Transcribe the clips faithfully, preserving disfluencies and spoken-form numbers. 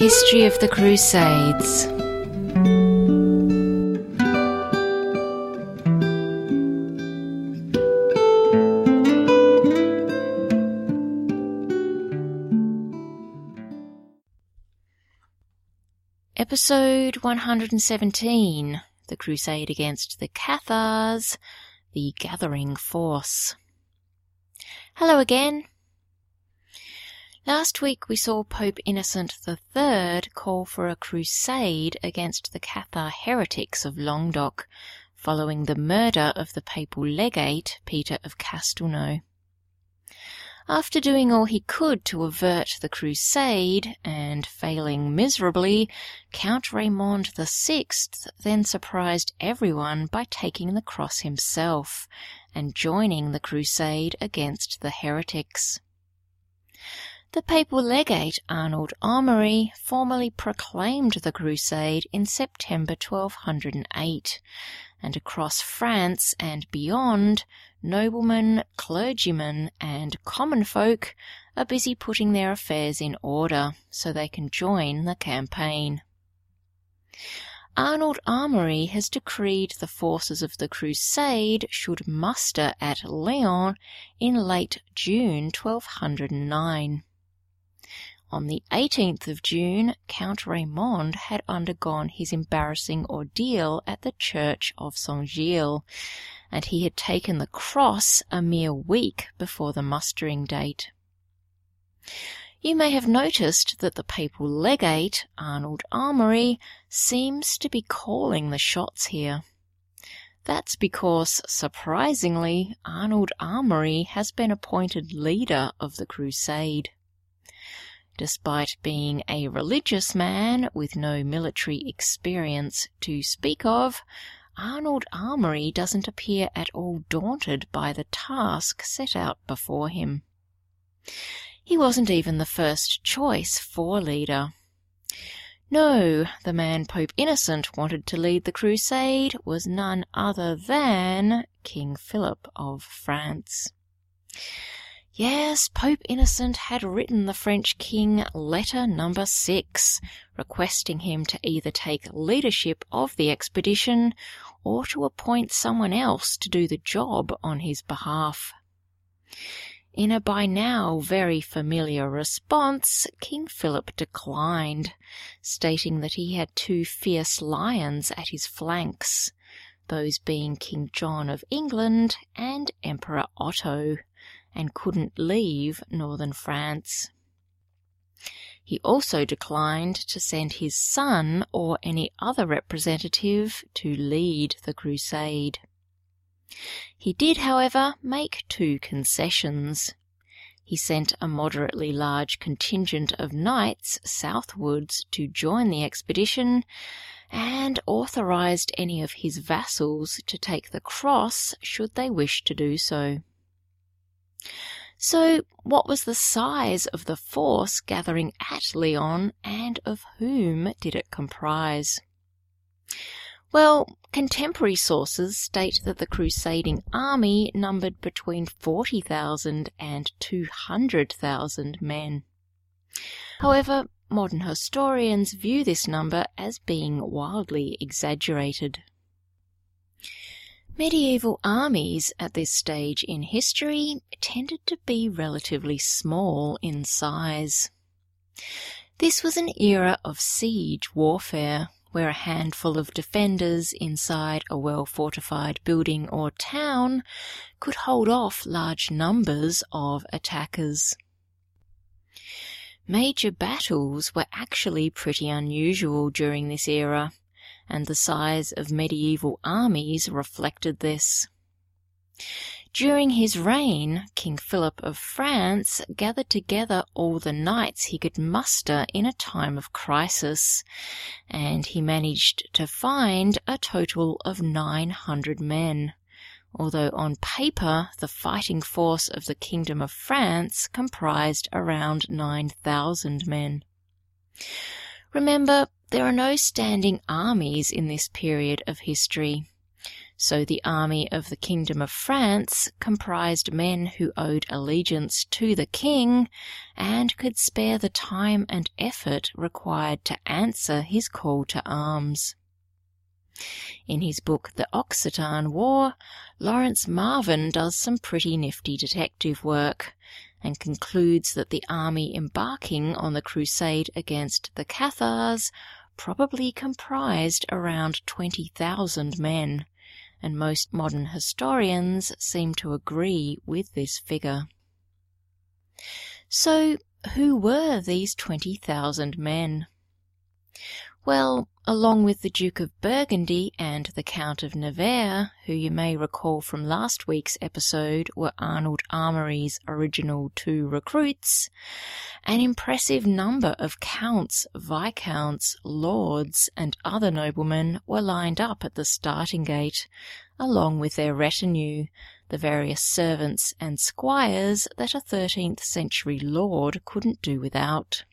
History of the Crusades. Episode one hundred seventeen, The Crusade Against the Cathars, The Gathering Force. Hello again. Last week we saw Pope Innocent the Third call for a crusade against the Cathar heretics of Languedoc, following the murder of the papal legate, Peter of Castelnau. After doing all he could to avert the crusade, and failing miserably, Count Raymond the Sixth then surprised everyone by taking the cross himself, and joining the crusade against the heretics. The papal legate Arnold Amaury formally proclaimed the crusade in September twelve hundred eight, and across France and beyond, noblemen, clergymen, and common folk are busy putting their affairs in order so they can join the campaign. Arnold Amaury has decreed the forces of the crusade should muster at Lyon in late June twelve hundred nine. On the eighteenth of June, Count Raymond had undergone his embarrassing ordeal at the church of Saint-Gilles, and he had taken the cross a mere week before the mustering date. You may have noticed that the papal legate, Arnold Amaury, seems to be calling the shots here. That's because, surprisingly, Arnold Amaury has been appointed leader of the crusade. Despite being a religious man with no military experience to speak of, Arnold Amaury doesn't appear at all daunted by the task set out before him. He wasn't even the first choice for leader. No, the man Pope Innocent wanted to lead the crusade was none other than King Philip of France. Yes, Pope Innocent had written the French king letter number six, requesting him to either take leadership of the expedition or to appoint someone else to do the job on his behalf. In a by now very familiar response, King Philip declined, stating that he had two fierce lions at his flanks, those being King John of England and Emperor Otto, and couldn't leave northern France. He also declined to send his son or any other representative to lead the crusade. He did, however, make two concessions. He sent a moderately large contingent of knights southwards to join the expedition, and authorized any of his vassals to take the cross should they wish to do so. So, what was the size of the force gathering at Lyon, and of whom did it comprise? Well, contemporary sources state that the crusading army numbered between forty thousand and two hundred thousand men. However, modern historians view this number as being wildly exaggerated. Medieval armies at this stage in history tended to be relatively small in size. This was an era of siege warfare, where a handful of defenders inside a well-fortified building or town could hold off large numbers of attackers. Major battles were actually pretty unusual during this era, and the size of medieval armies reflected this. During his reign, King Philip of France gathered together all the knights he could muster in a time of crisis, and he managed to find a total of nine hundred men, although on paper the fighting force of the Kingdom of France comprised around nine thousand men. Remember, there are no standing armies in this period of history, So the army of the Kingdom of France comprised men who owed allegiance to the king and could spare the time and effort required to answer his call to arms. In his book The Occitan War, Lawrence Marvin does some pretty nifty detective work and concludes that the army embarking on the crusade against the Cathars probably comprised around twenty thousand men, and most modern historians seem to agree with this figure. So, who were these twenty thousand men? Well, along with the Duke of Burgundy and the Count of Nevers, who you may recall from last week's episode were Arnold Armory's original two recruits, an impressive number of counts, viscounts, lords, and other noblemen were lined up at the starting gate, along with their retinue, the various servants and squires that a thirteenth century lord couldn't do without.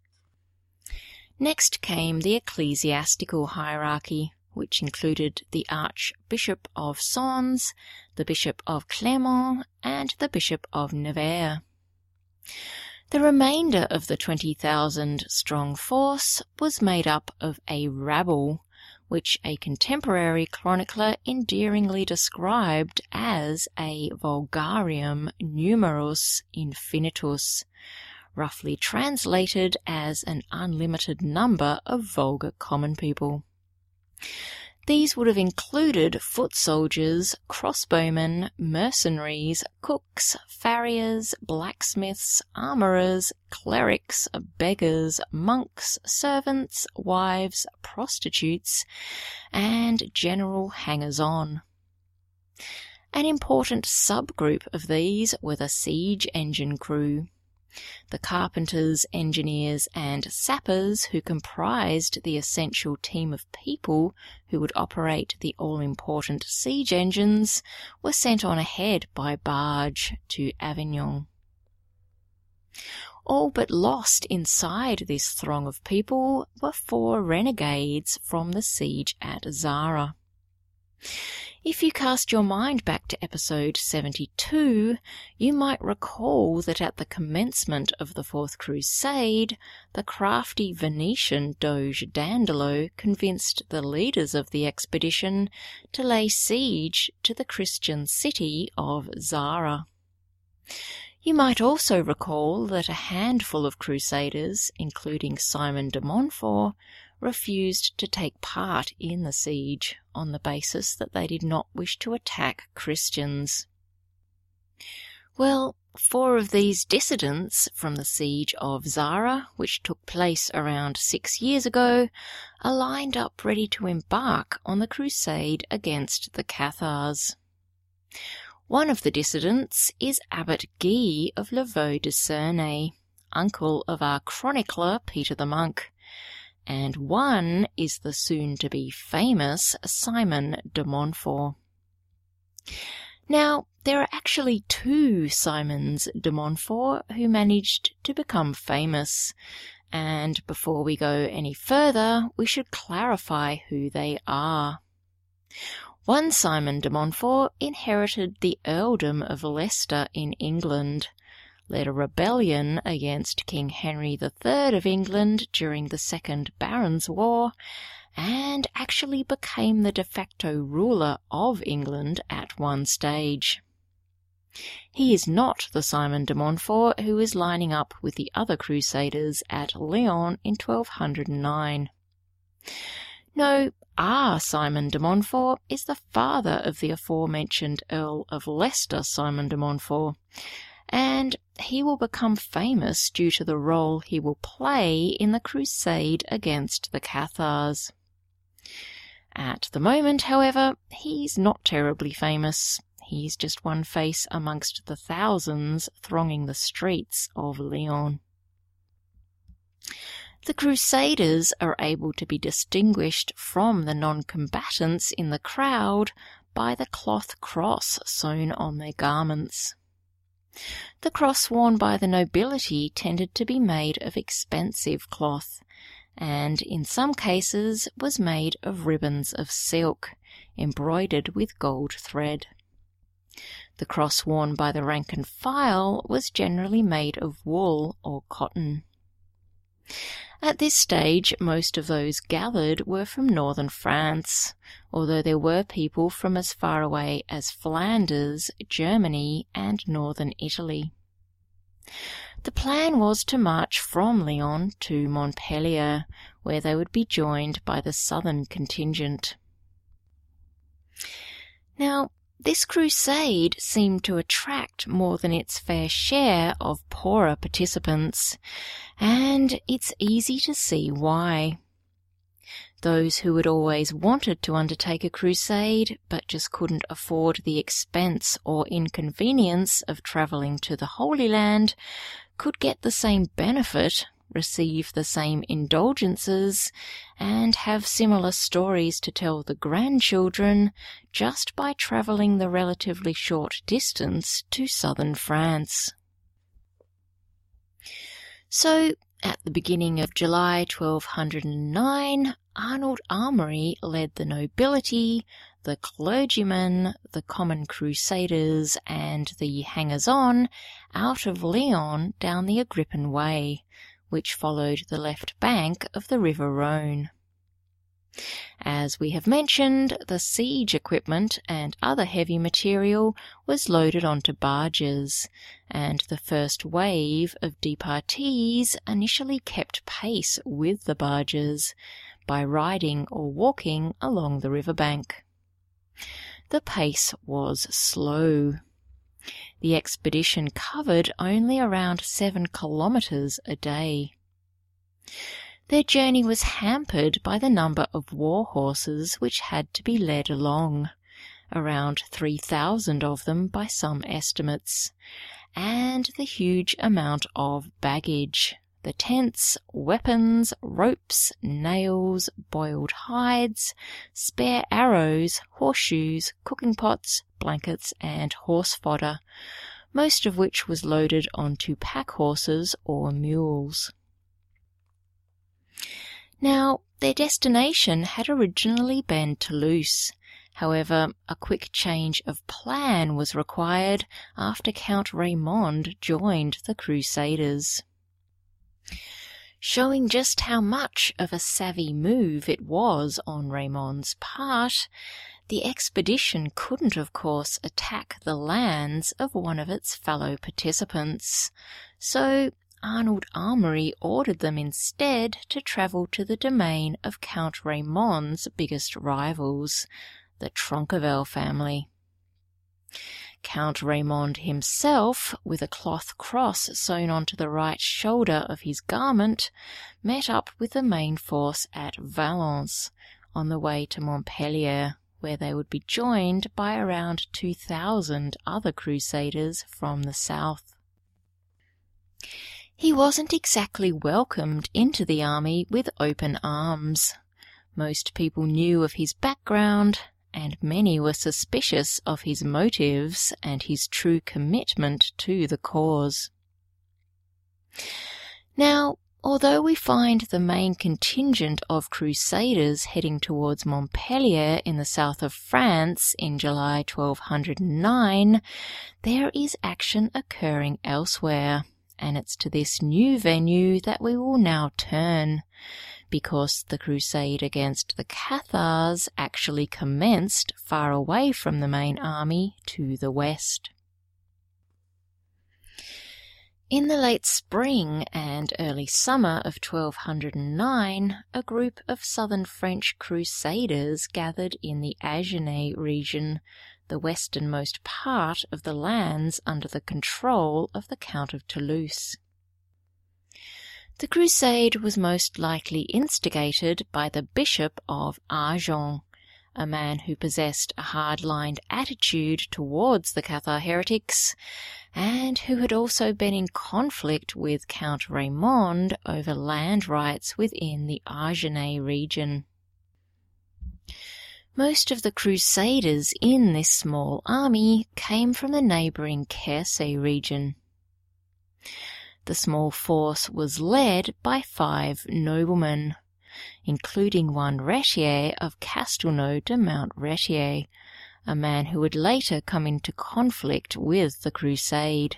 Next came the ecclesiastical hierarchy, which included the Archbishop of Sens, the Bishop of Clermont, and the Bishop of Nevers. The remainder of the twenty thousand strong force was made up of a rabble, which a contemporary chronicler endearingly described as a vulgarium numerus infinitus, roughly translated as an unlimited number of vulgar common people. These would have included foot soldiers, crossbowmen, mercenaries, cooks, farriers, blacksmiths, armourers, clerics, beggars, monks, servants, wives, prostitutes, and general hangers-on. An important subgroup of these were the siege engine crew. The carpenters, engineers, and sappers who comprised the essential team of people who would operate the all-important siege engines were sent on ahead by barge to Avignon. All but lost inside this throng of people were four renegades from the siege at Zara. If you cast your mind back to episode seventy-two, you might recall that at the commencement of the Fourth Crusade, the crafty Venetian Doge Dandolo convinced the leaders of the expedition to lay siege to the Christian city of Zara. You might also recall that a handful of crusaders, including Simon de Montfort, refused to take part in the siege on the basis that they did not wish to attack Christians. Well, four of these dissidents from the siege of Zara, which took place around six years ago, are lined up ready to embark on the crusade against the Cathars. One of the dissidents is Abbot Guy of Le Vaux de Cernay, uncle of our chronicler Peter the Monk, and one is the soon-to-be famous Simon de Montfort. Now, there are actually two Simons de Montfort who managed to become famous, and before we go any further, we should clarify who they are. One Simon de Montfort inherited the earldom of Leicester in England, led a rebellion against King Henry the Third of England during the Second Barons' War, and actually became the de facto ruler of England at one stage. He is not the Simon de Montfort who is lining up with the other crusaders at Lyon in twelve oh nine. No, our Simon de Montfort is the father of the aforementioned Earl of Leicester Simon de Montfort, and he will become famous due to the role he will play in the crusade against the Cathars. At the moment, however, he's not terribly famous. He's just one face amongst the thousands thronging the streets of Lyon. The Crusaders are able to be distinguished from the non-combatants in the crowd by the cloth cross sewn on their garments. The cross worn by the nobility tended to be made of expensive cloth, and in some cases was made of ribbons of silk, embroidered with gold thread. The cross worn by the rank and file was generally made of wool or cotton. At this stage, most of those gathered were from northern France, although there were people from as far away as Flanders, Germany, and northern Italy. The plan was to march from Lyon to Montpellier, where they would be joined by the southern contingent. Now, this crusade seemed to attract more than its fair share of poorer participants, and it's easy to see why. Those who had always wanted to undertake a crusade but just couldn't afford the expense or inconvenience of travelling to the Holy Land could get the same benefit, receive the same indulgences, and have similar stories to tell the grandchildren just by travelling the relatively short distance to southern France. So, at the beginning of July twelve hundred nine, Arnold Armaury led the nobility, the clergymen, the common crusaders, and the hangers-on out of Lyon down the Agrippine Way, which followed the left bank of the River Rhone. As we have mentioned, the siege equipment and other heavy material was loaded onto barges, and the first wave of departees initially kept pace with the barges by riding or walking along the riverbank. The pace was slow. The expedition covered only around seven kilometres a day. Their journey was hampered by the number of war horses which had to be led along, around three thousand of them by some estimates, and the huge amount of baggage, the tents, weapons, ropes, nails, boiled hides, spare arrows, horseshoes, cooking pots, blankets, and horse fodder, most of which was loaded onto pack horses or mules. Now, their destination had originally been Toulouse. However, a quick change of plan was required after Count Raymond joined the Crusaders. Showing just how much of a savvy move it was on Raymond's part, the expedition couldn't, of course, attack the lands of one of its fellow participants, so Arnold Armaury ordered them instead to travel to the domain of Count Raymond's biggest rivals, the Tronqueville family. Count Raymond himself, with a cloth cross sewn onto the right shoulder of his garment, met up with the main force at Valence on the way to Montpellier, where they would be joined by around two thousand other crusaders from the south. He wasn't exactly welcomed into the army with open arms. Most people knew of his background, and many were suspicious of his motives and his true commitment to the cause. Now, although we find the main contingent of crusaders heading towards Montpellier in the south of France in July twelve hundred nine, there is action occurring elsewhere, and it's to this new venue that we will now turn, because the crusade against the Cathars actually commenced far away from the main army to the west. In the late spring and early summer of twelve hundred nine, a group of southern French crusaders gathered in the Agenais region, the westernmost part of the lands under the control of the Count of Toulouse. The crusade was most likely instigated by the Bishop of Agen, a man who possessed a hard-lined attitude towards the Cathar heretics, and who had also been in conflict with Count Raymond over land rights within the Agenais region. Most of the crusaders in this small army came from the neighbouring Quercy region. The small force was led by five noblemen, including one Retier of Castelnau de Mount Retier, a man who would later come into conflict with the crusade.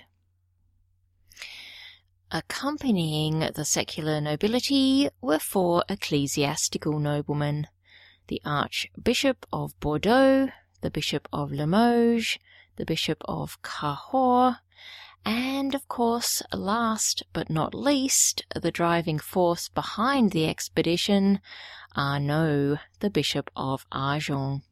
Accompanying the secular nobility were four ecclesiastical noblemen: the Archbishop of Bordeaux, the Bishop of Limoges, the Bishop of Cahors, and, of course, last but not least, the driving force behind the expedition, Arnaud, the Bishop of Agen.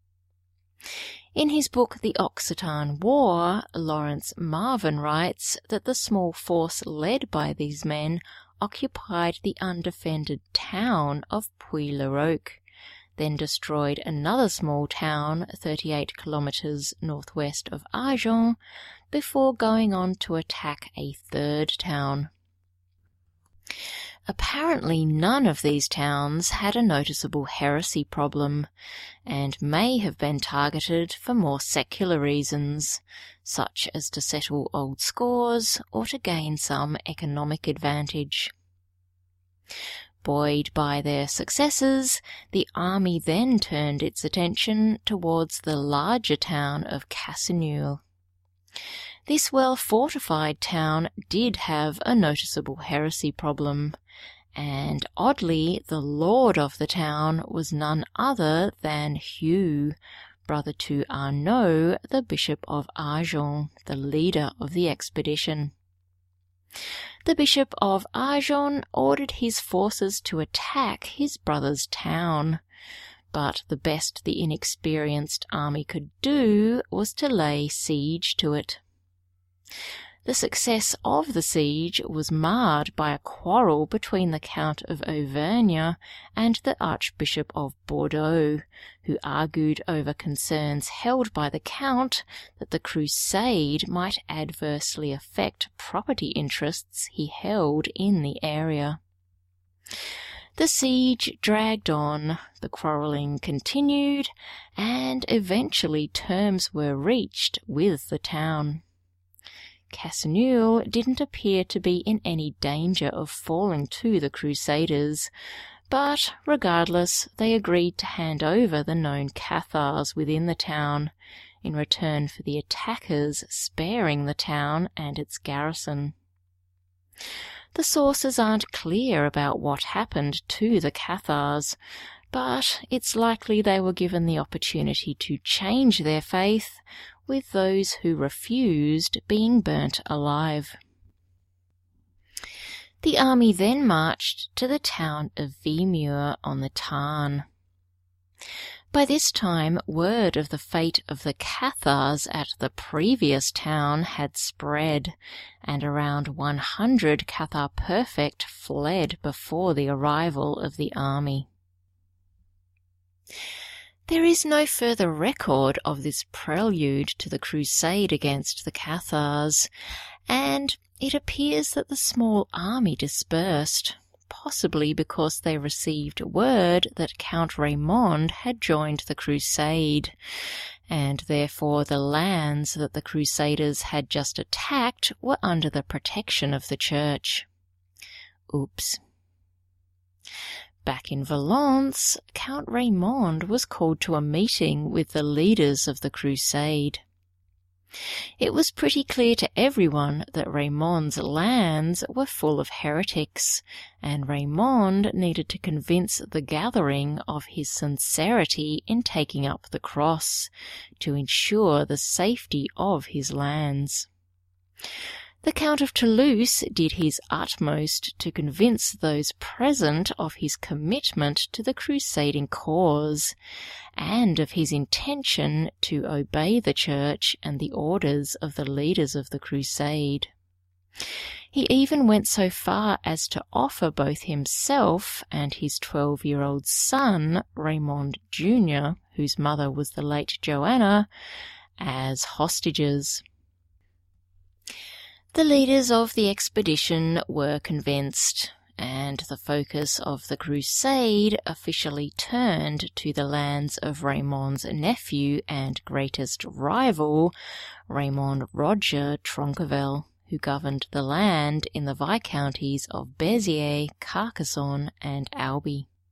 In his book The Occitan War, Lawrence Marvin writes that the small force led by these men occupied the undefended town of Puy-le-Roque, then destroyed another small town thirty-eight kilometres northwest of Agen, before going on to attack a third town. Apparently none of these towns had a noticeable heresy problem, and may have been targeted for more secular reasons, such as to settle old scores or to gain some economic advantage. Buoyed by their successes, the army then turned its attention towards the larger town of Casseneuil. This well-fortified town did have a noticeable heresy problem, and oddly the lord of the town was none other than Hugh, brother to Arnaud, the Bishop of Agen, the leader of the expedition. The Bishop of Agen ordered his forces to attack his brother's town, but the best the inexperienced army could do was to lay siege to it. The success of the siege was marred by a quarrel between the Count of Auvergne and the Archbishop of Bordeaux, who argued over concerns held by the Count that the crusade might adversely affect property interests he held in the area. The siege dragged on, the quarrelling continued, and eventually terms were reached with the town. Casseneuil didn't appear to be in any danger of falling to the Crusaders, but regardless they agreed to hand over the known Cathars within the town, in return for the attackers sparing the town and its garrison. The sources aren't clear about what happened to the Cathars, but it's likely they were given the opportunity to change their faith, with those who refused being burnt alive. The army then marched to the town of Vimeur on the Tarn. By this time, word of the fate of the Cathars at the previous town had spread, and around one hundred Cathar perfect fled before the arrival of the army. There is no further record of this prelude to the crusade against the Cathars, and it appears that the small army dispersed, possibly because they received word that Count Raymond had joined the crusade, and therefore the lands that the Crusaders had just attacked were under the protection of the Church. Oops. Back in Valence, Count Raymond was called to a meeting with the leaders of the crusade. It was pretty clear to everyone that Raymond's lands were full of heretics, and Raymond needed to convince the gathering of his sincerity in taking up the cross, to ensure the safety of his lands. The Count of Toulouse did his utmost to convince those present of his commitment to the crusading cause, and of his intention to obey the Church and the orders of the leaders of the crusade. He even went so far as to offer both himself and his twelve-year-old son, Raymond Junior, whose mother was the late Joanna, as hostages. The leaders of the expedition were convinced, and the focus of the crusade officially turned to the lands of Raymond's nephew and greatest rival, Raymond Roger Tronqueville, who governed the land in the viscounties of Béziers, Carcassonne, and Albi.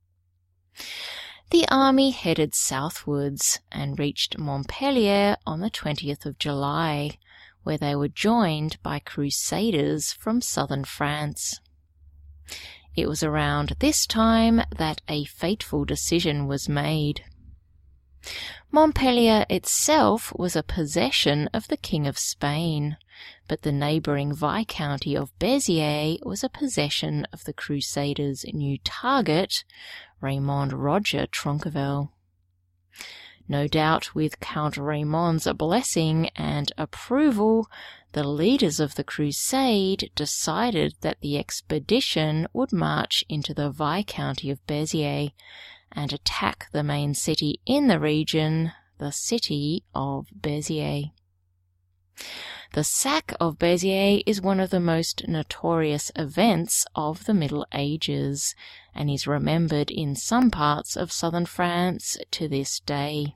The army headed southwards and reached Montpellier on the twentieth of July, where they were joined by crusaders from southern France. It was around this time that a fateful decision was made. Montpellier itself was a possession of the King of Spain, but the neighbouring Viscounty of Beziers was a possession of the Crusaders' new target, Raymond Roger Tronqueville. No doubt with Count Raymond's blessing and approval, the leaders of the crusade decided that the expedition would march into the Viscounty of Beziers and attack the main city in the region, the city of Béziers. The sack of Béziers is one of the most notorious events of the Middle Ages, and is remembered in some parts of southern France to this day.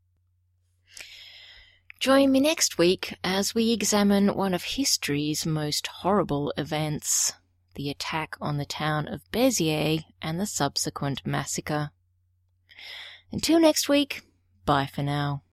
Join me next week as we examine one of history's most horrible events, the attack on the town of Béziers and the subsequent massacre. Until next week, bye for now.